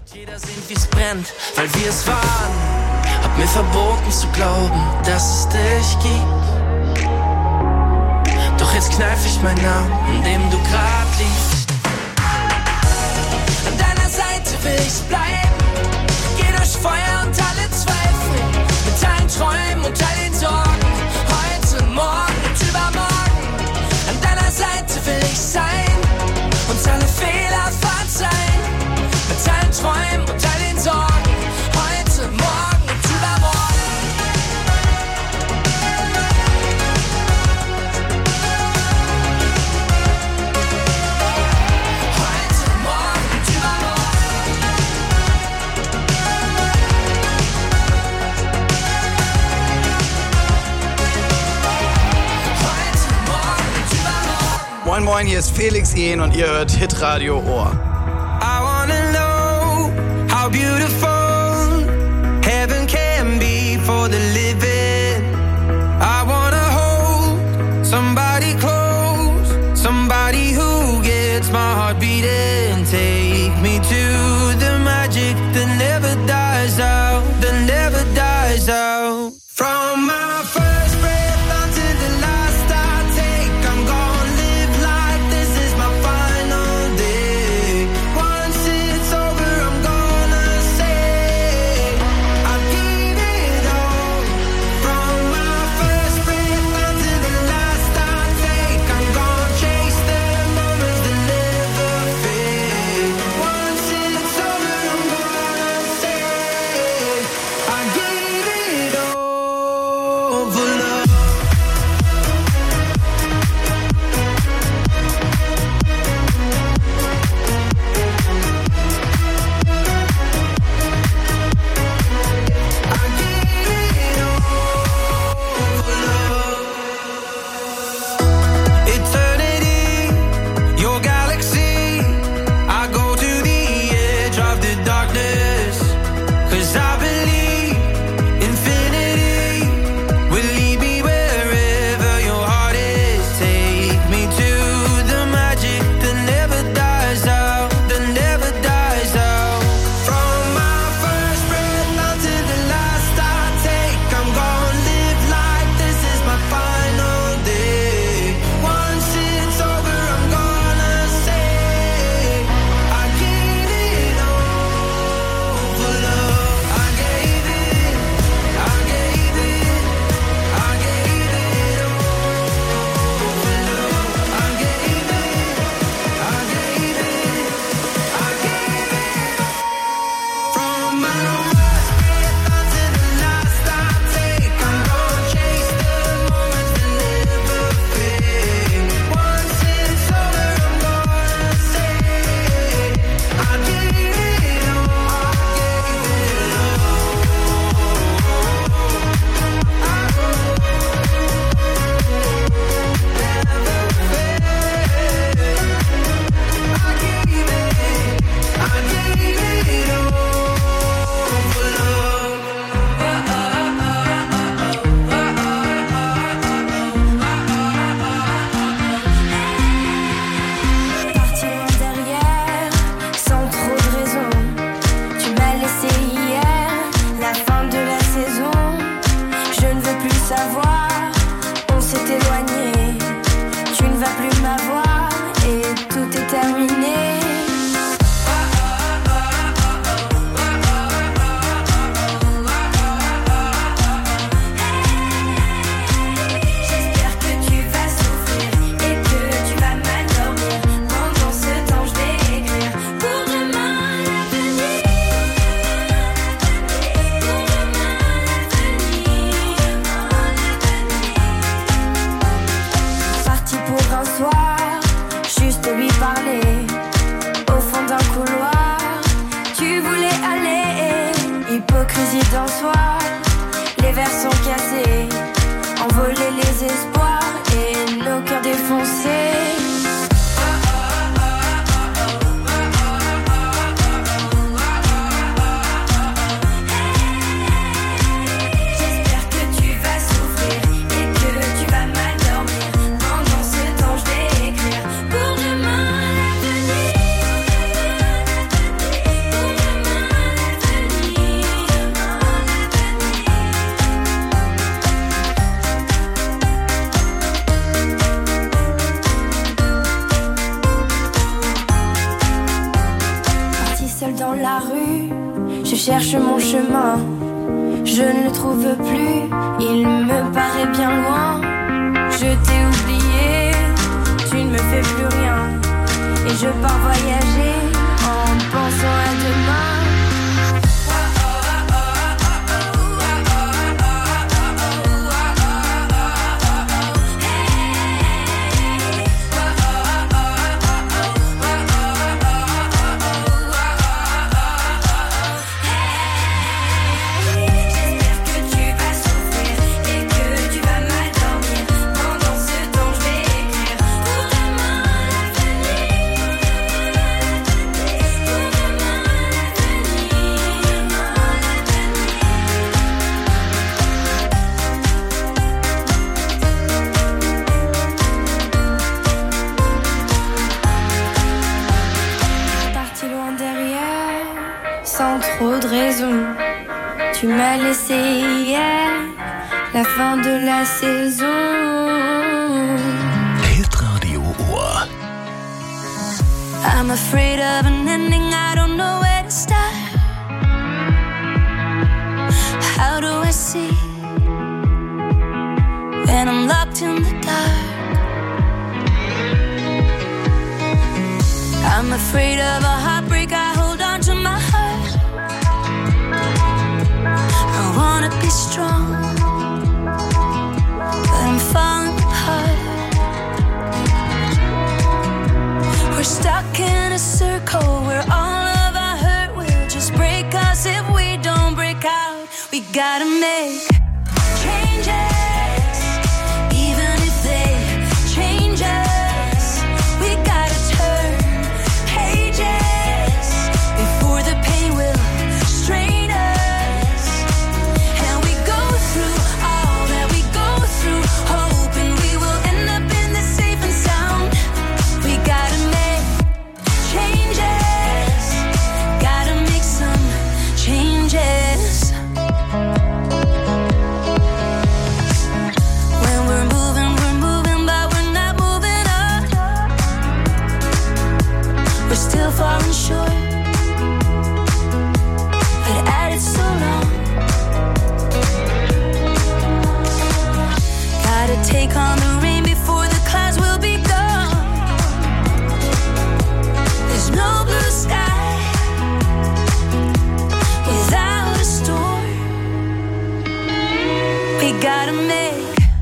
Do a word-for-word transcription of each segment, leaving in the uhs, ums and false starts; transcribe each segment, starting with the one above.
Jeder sehen, wie's brennt, weil wir es waren. Hab mir verboten zu glauben, dass es dich gibt. Doch jetzt kneif ich meinen Namen, in dem du grad liegst. An deiner Seite will ich bleiben. Geh durch Feuer und alle Zweifel. Mit allen Träumen und all den Sorgen. Heute, morgen und übermorgen. An deiner Seite will ich sein. Uns alle Fehler verzeihen. Mit allen Träumen und all den Sorgen. Heute, morgen und übermorgen. Heute, morgen und übermorgen. Heute, morgen und übermorgen. Moin Moin, hier ist Felix Jähn und ihr hört Hitradio Ohr. I wanna know how beautiful heaven can be for the living. I wanna hold somebody close, somebody who gets my heart beating. Take me to the magic that never dies out, that never dies out. From my first breath until the last I take, I'm gonna live like this is my final day. Once it's over, I'm gonna say I gave it all. From my first breath until the last I take, I'm gonna chase the moments that never fade. Once it's seule dans la rue, je cherche mon chemin, je ne le trouve plus, il me paraît bien loin. Je t'ai oublié, tu ne me fais plus rien, et je pars voyager en pensant à demain. Tu m'as laissé hier, la fin de la saison. Hitradio Ohr. I'm afraid of an ending, I don't know where to start. How do I see when I'm locked in the dark? I'm afraid of a heartbreak, I hold on to my heart. I wanna be strong, but I'm falling apart. We're stuck in a circle where all of our hurt will just break us if we don't break out. We gotta make changes, even if they change us. We gotta turn pages before the pain will strain us. Falling short, but added so long. Gotta take on the rain before the clouds will be gone. There's no blue sky without a storm. We gotta make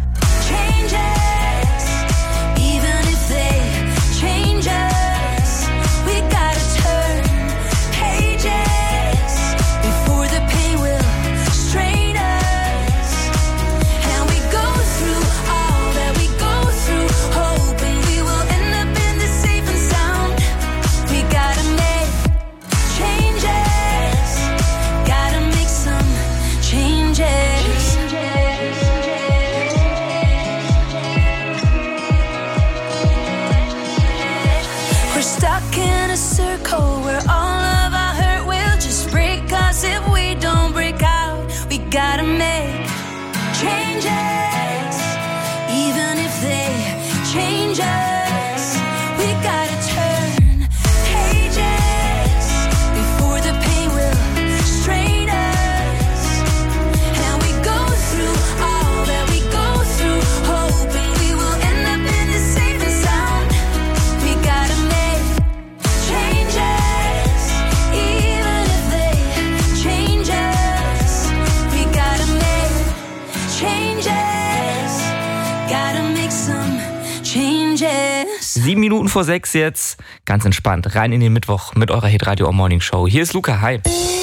gotta make changes, even if they change us. We gotta turn pages before the pain will strain us. And we go through all that we go through, hoping we will end up in the safe and sound. We gotta make changes, even if they change us. We gotta make changes, gotta make some changes. Sieben Minuten vor sechs jetzt, ganz entspannt, rein in den Mittwoch mit eurer Hitradio Morning Show. Hier ist Luca, hi.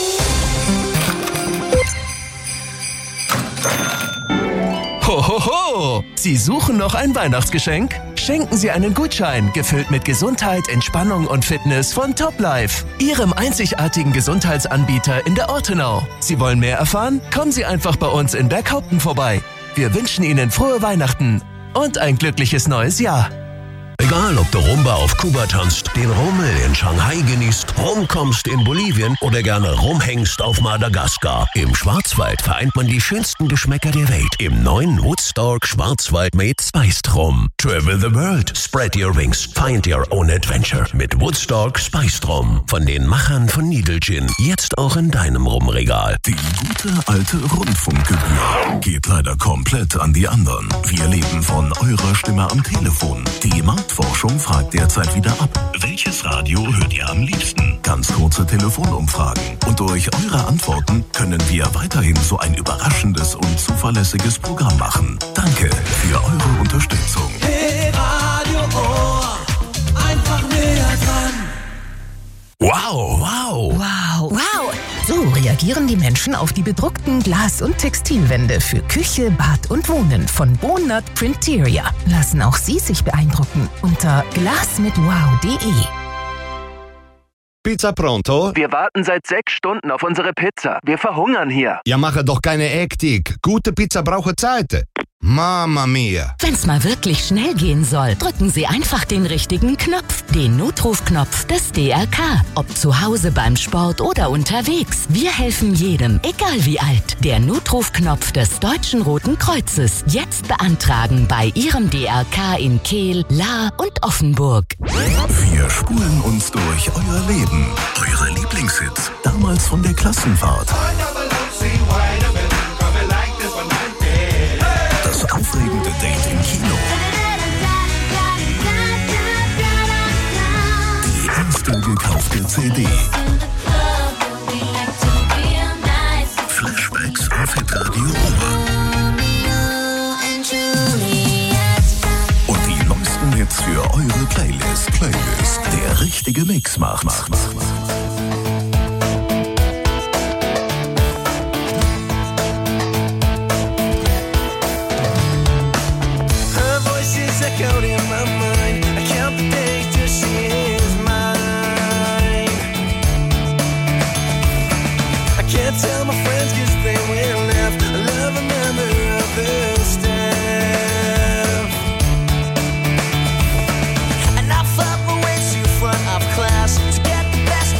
Ho, ho, ho! Sie suchen noch ein Weihnachtsgeschenk? Schenken Sie einen Gutschein, gefüllt mit Gesundheit, Entspannung und Fitness von Top Life, Ihrem einzigartigen Gesundheitsanbieter in der Ortenau. Sie wollen mehr erfahren? Kommen Sie einfach bei uns in Berghaupten vorbei. Wir wünschen Ihnen frohe Weihnachten und ein glückliches neues Jahr. Egal, ob du Rumba auf Kuba tanzt, den Rummel in Shanghai genießt, rumkommst in Bolivien oder gerne rumhängst auf Madagaskar. Im Schwarzwald vereint man die schönsten Geschmäcker der Welt im neuen Woodstock Schwarzwald Made Spiced Rum. Travel the world, spread your wings, find your own adventure mit Woodstock Spiced Rum. Von den Machern von Needle Gin, jetzt auch in deinem Rumregal. Die gute alte Rundfunkgebühr geht leider komplett an die anderen. Wir leben von eurer Stimme am Telefon. Die Marktforschung fragt derzeit wieder ab. Welches Radio hört ihr am liebsten? Ganz kurze Telefonumfragen. Und durch eure Antworten können wir weiterhin so ein überraschendes und zuverlässiges Programm machen. Danke für eure Unterstützung. Hit Radio Ohr, einfach näher dran. Wow, wow. Wow, wow. So reagieren die Menschen auf die bedruckten Glas- und Textilwände für Küche, Bad und Wohnen von Bonut Printeria. Lassen auch Sie sich beeindrucken unter glasmitwow punkt de. Pizza pronto? Wir warten seit sechs Stunden auf unsere Pizza. Wir verhungern hier. Ja, mache doch keine Hektik. Gute Pizza braucht Zeit. Mamma mia. Wenn's mal wirklich schnell gehen soll, drücken Sie einfach den richtigen Knopf. Den Notrufknopf des D R K. Ob zu Hause, beim Sport oder unterwegs. Wir helfen jedem, egal wie alt. Der Notrufknopf des Deutschen Roten Kreuzes. Jetzt beantragen bei Ihrem D R K in Kehl, Lahr und Offenburg. Wir spulen uns durch euer Leben. Eure Lieblingshits. Damals von der Klassenfahrt. Das aufregende Date im Kino. Die erste gekaufte C D. Flashbacks auf Hitradio Ohr. Und die neuesten Hits für eure Playlist. Playlist. Der richtige Mix macht. macht, macht, macht. Echoed in my mind. I count the days till she is mine. I can't tell my friends cause they will laugh. I love a member of the staff. And I fought my way to front of class to get the best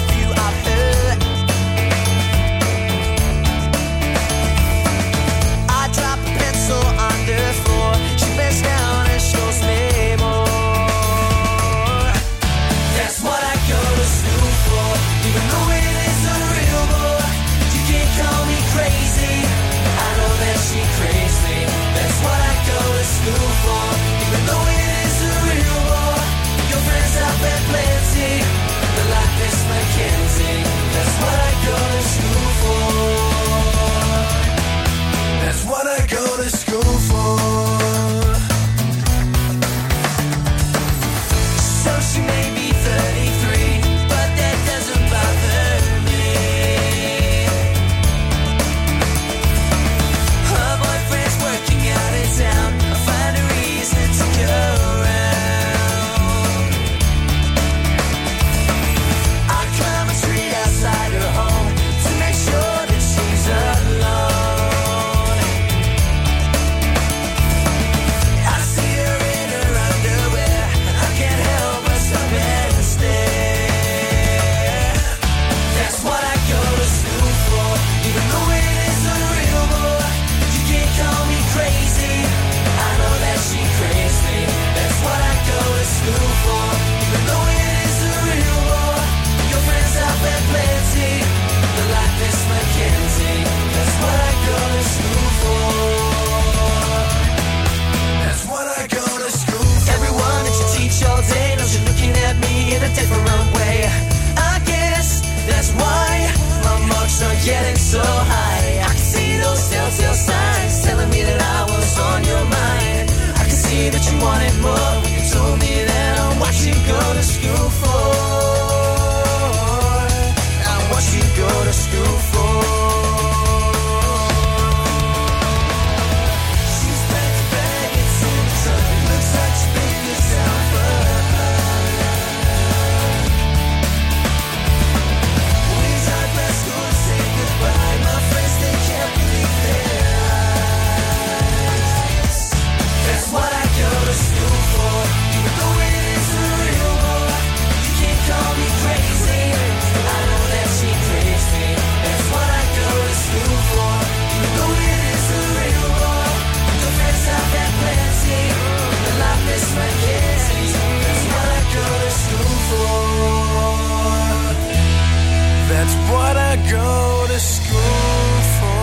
I go to school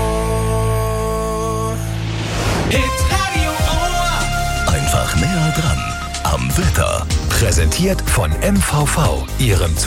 for. Hitradio Ohr. Einfach näher dran am Wetter. Präsentiert von M V V, Ihrem